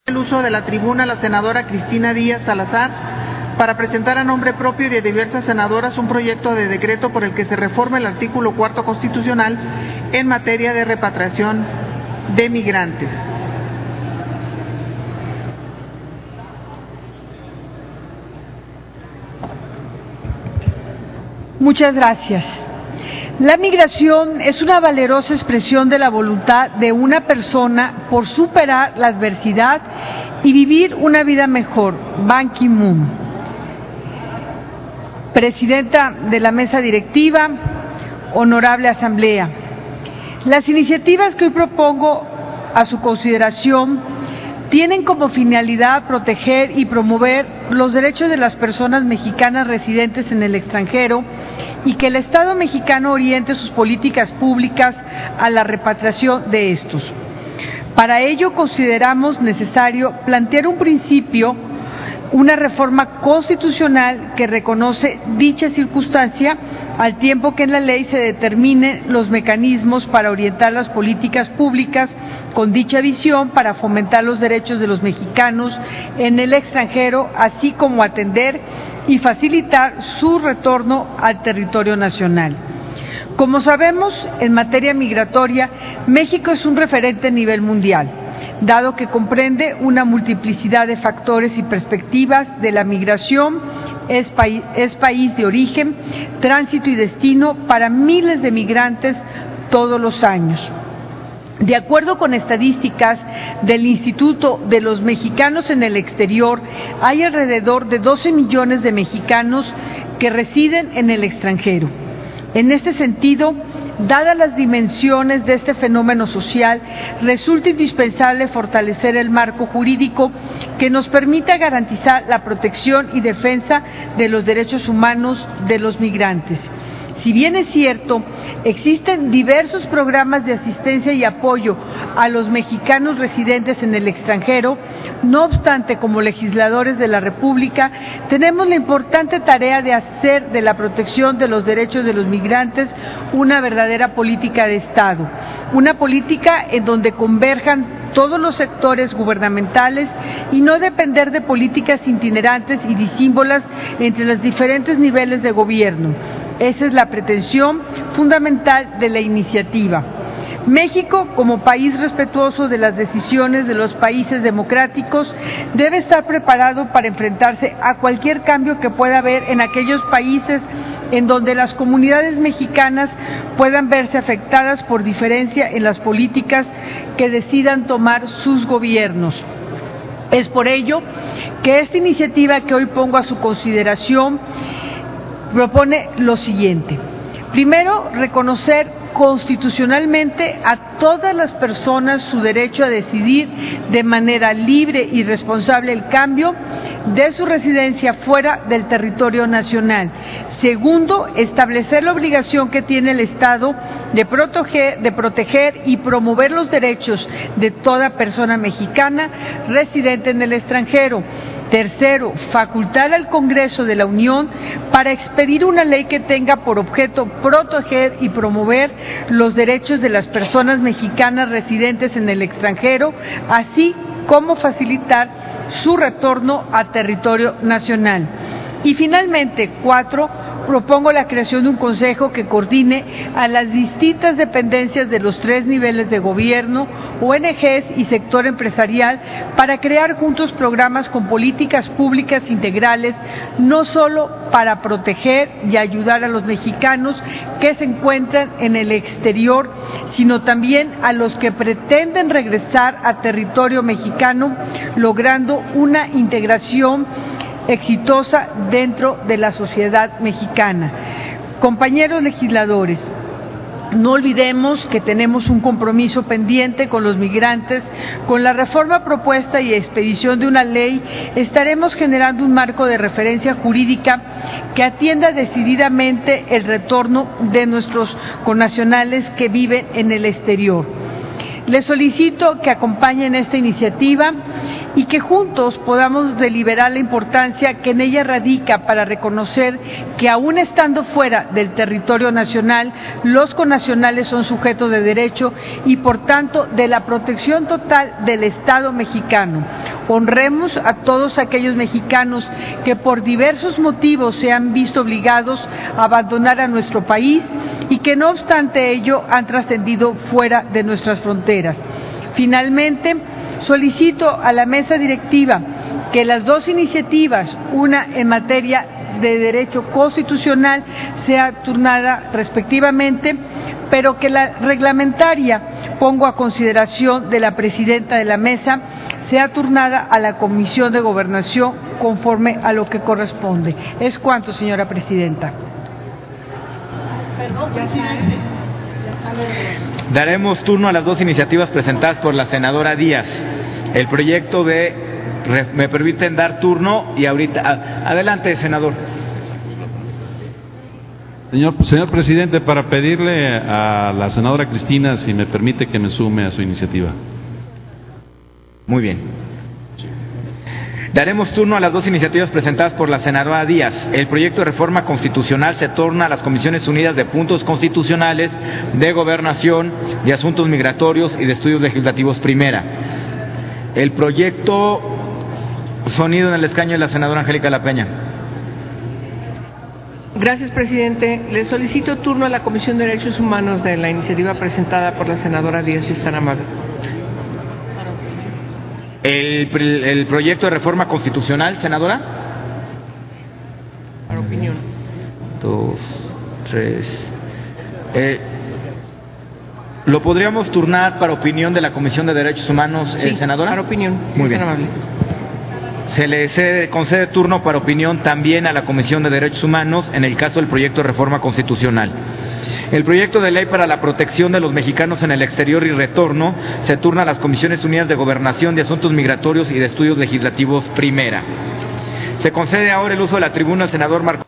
El uso de la tribuna a la senadora Cristina Díaz Salazar para presentar a nombre propio y de diversas senadoras un proyecto de decreto por el que se reforma el artículo 4 constitucional en materia de repatriación de migrantes. Muchas gracias. La migración es una valerosa expresión de la voluntad de una persona por superar la adversidad y vivir una vida mejor. Ban Ki-moon, Presidenta de la Mesa Directiva, Honorable Asamblea. Las iniciativas que hoy propongo a su consideración tienen como finalidad proteger y promover los derechos de las personas mexicanas residentes en el extranjero y que el Estado mexicano oriente sus políticas públicas a la repatriación de estos. Para ello consideramos necesario plantear un principio, una reforma constitucional que reconoce dicha circunstancia al tiempo que en la ley se determinen los mecanismos para orientar las políticas públicas con dicha visión para fomentar los derechos de los mexicanos en el extranjero, así como atender y facilitar su retorno al territorio nacional. Como sabemos, en materia migratoria, México es un referente a nivel mundial, dado que comprende una multiplicidad de factores y perspectivas de la migración, es país de origen, tránsito y destino para miles de migrantes todos los años. De acuerdo con estadísticas del Instituto de los Mexicanos en el Exterior, hay alrededor de 12 millones de mexicanos que residen en el extranjero. En este sentido, dadas las dimensiones de este fenómeno social, resulta indispensable fortalecer el marco jurídico que nos permita garantizar la protección y defensa de los derechos humanos de los migrantes. Si bien es cierto, existen diversos programas de asistencia y apoyo a los mexicanos residentes en el extranjero, no obstante, como legisladores de la República, tenemos la importante tarea de hacer de la protección de los derechos de los migrantes una verdadera política de Estado, una política en donde converjan todos los sectores gubernamentales y no depender de políticas itinerantes y disímbolas entre los diferentes niveles de gobierno. Esa es la pretensión fundamental de la iniciativa. México, como país respetuoso de las decisiones de los países democráticos, debe estar preparado para enfrentarse a cualquier cambio que pueda haber en aquellos países en donde las comunidades mexicanas puedan verse afectadas por diferencia en las políticas que decidan tomar sus gobiernos. Es por ello que esta iniciativa que hoy pongo a su consideración propone lo siguiente. Primero, reconocer constitucionalmente a todas las personas su derecho a decidir de manera libre y responsable el cambio de su residencia fuera del territorio nacional. Segundo, establecer la obligación que tiene el Estado de proteger y promover los derechos de toda persona mexicana residente en el extranjero. Tercero, facultar al Congreso de la Unión para expedir una ley que tenga por objeto proteger y promover los derechos de las personas mexicanas residentes en el extranjero, así como facilitar su retorno a territorio nacional. Y finalmente, 4, propongo la creación de un consejo que coordine a las distintas dependencias de los 3 niveles de gobierno, ONGs y sector empresarial para crear juntos programas con políticas públicas integrales, no solo para proteger y ayudar a los mexicanos que se encuentran en el exterior, sino también a los que pretenden regresar a territorio mexicano, logrando una integración exitosa dentro de la sociedad mexicana. Compañeros legisladores, no olvidemos que tenemos un compromiso pendiente con los migrantes. Con la reforma propuesta y expedición de una ley, estaremos generando un marco de referencia jurídica que atienda decididamente el retorno de nuestros connacionales que viven en el exterior. Les solicito que acompañen esta iniciativa y que juntos podamos deliberar la importancia que en ella radica para reconocer que aún estando fuera del territorio nacional, los connacionales son sujetos de derecho y por tanto de la protección total del Estado mexicano. Honremos a todos aquellos mexicanos que por diversos motivos se han visto obligados a abandonar a nuestro país y que no obstante ello han trascendido fuera de nuestras fronteras. Finalmente, solicito a la mesa directiva que las dos iniciativas, una en materia de derecho constitucional, sea turnada respectivamente, pero que la reglamentaria, pongo a consideración de la presidenta de la mesa, sea turnada a la Comisión de Gobernación conforme a lo que corresponde. Es cuanto, señora presidenta. Daremos turno a las dos iniciativas presentadas por la senadora Díaz. El proyecto de... ¿Me permiten dar turno? Y ahorita... Adelante, senador. Señor presidente, para pedirle a la senadora Cristina si me permite que me sume a su iniciativa. Muy bien. Daremos turno a las dos iniciativas presentadas por la senadora Díaz. El proyecto de reforma constitucional se torna a las Comisiones Unidas de Puntos Constitucionales, de Gobernación, de Asuntos Migratorios y de Estudios Legislativos Primera. El proyecto, sonido en el escaño de la senadora Angélica La Peña. Gracias, presidente. Le solicito turno a la Comisión de Derechos Humanos de la iniciativa presentada por la senadora Díaz, si es tan amable. El proyecto de reforma constitucional, senadora. Para opinión. 2, 3. ¿Lo podríamos turnar para opinión de la Comisión de Derechos Humanos, sí, senadora? Para opinión, si muy es tan bien. amable. Se le concede turno para opinión también a la Comisión de Derechos Humanos en el caso del proyecto de reforma constitucional. El proyecto de ley para la protección de los mexicanos en el exterior y retorno se turna a las Comisiones Unidas de Gobernación, de Asuntos Migratorios y de Estudios Legislativos Primera. Se concede ahora el uso de la tribuna al senador Marco